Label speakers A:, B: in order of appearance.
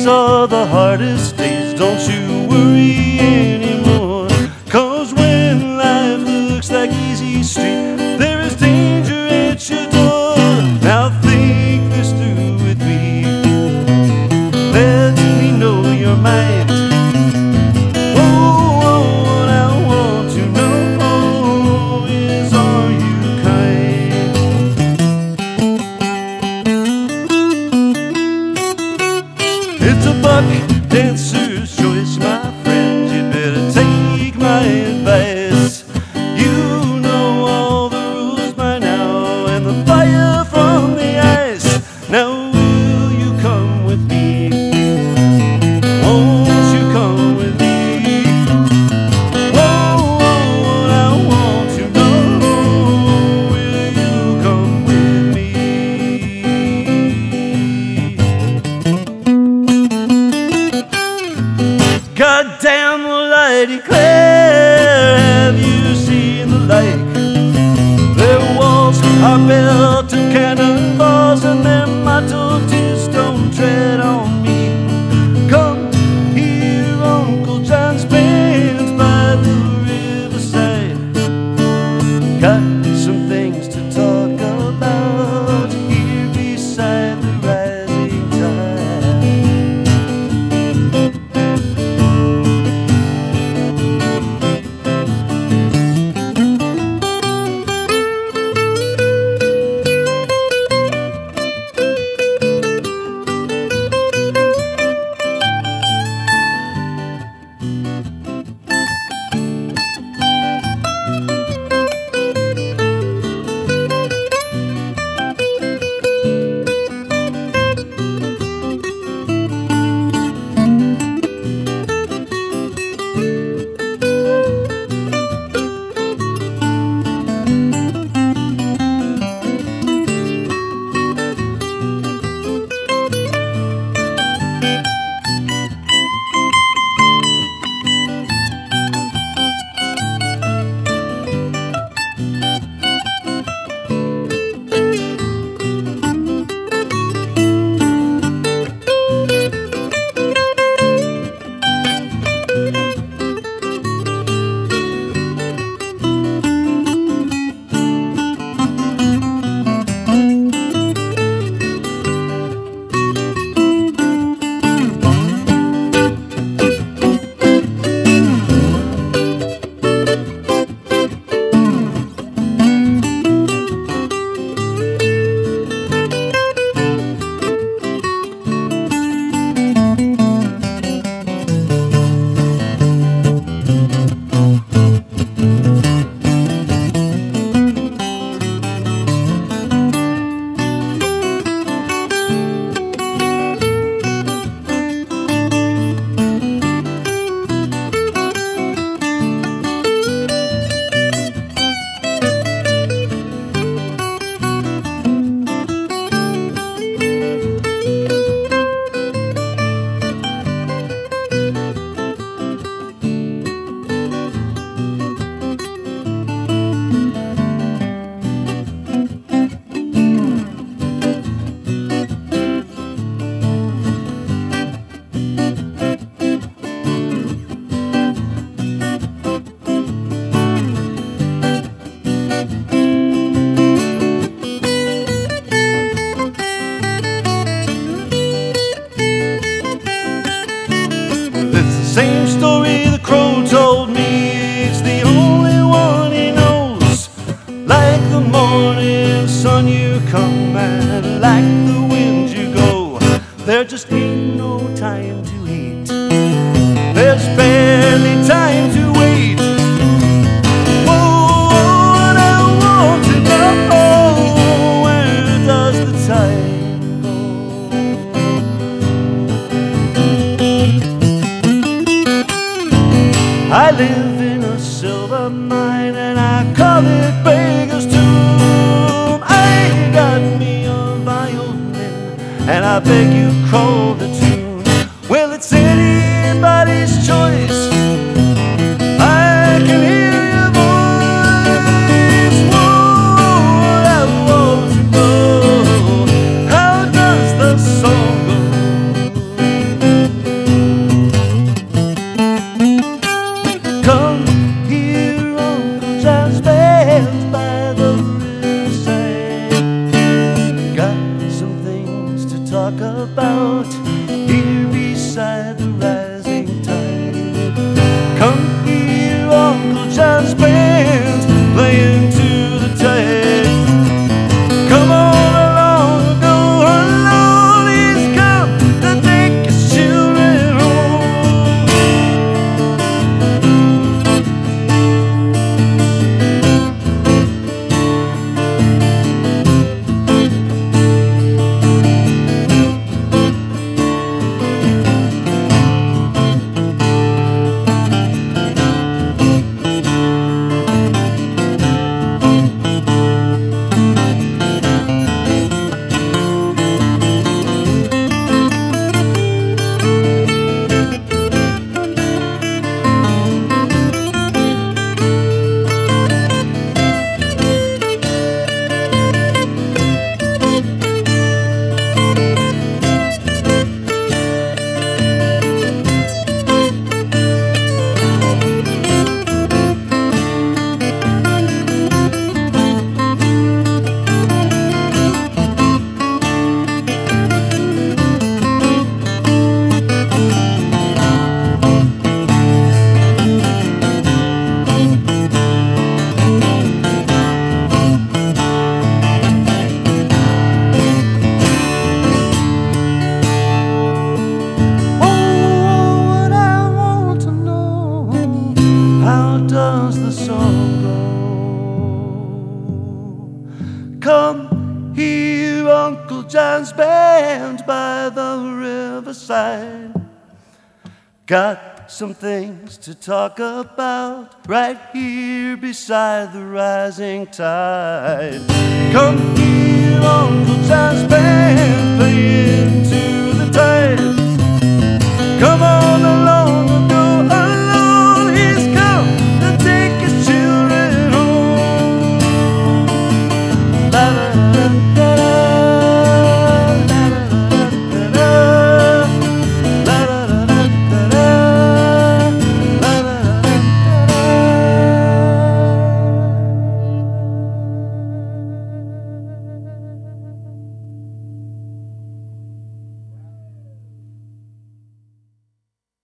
A: days are the hardest days. Don't you worry anymore, 'cause when life looks like easy street, there is danger at your door. Now think this through with me. Let me know your mind. What I want to know is, are you kind? It's a buck dancer's choice, my friend. You better take my advice. You know all the rules by now, and the fire from the ice. Now will you come with me? Won't you come with me? What I want to know, will you come with me? Goddamn, will I declare, have you seen the like? Their walls are built of cannonballs, and their motto is don't tread on me. Come hear Uncle John's bands by the riverside. Got some things to talk about here beside the rising tide. Same story the crow told me, it's the only one he knows. Like the morning sun you come, and like the wind you go. There just ain't no time to hate, there's barely time to wait. What I want to know, where does the time go? I live in a silver mine, and I call it Beggar's Tomb. I got me a violin, and I beg you call the tune. Well, it's anybody's choice, I can hear your voice. What I want to know, how does the song go? hear Uncle John's band by the riverside. Got some things to talk about right here beside the rising tide. Come here.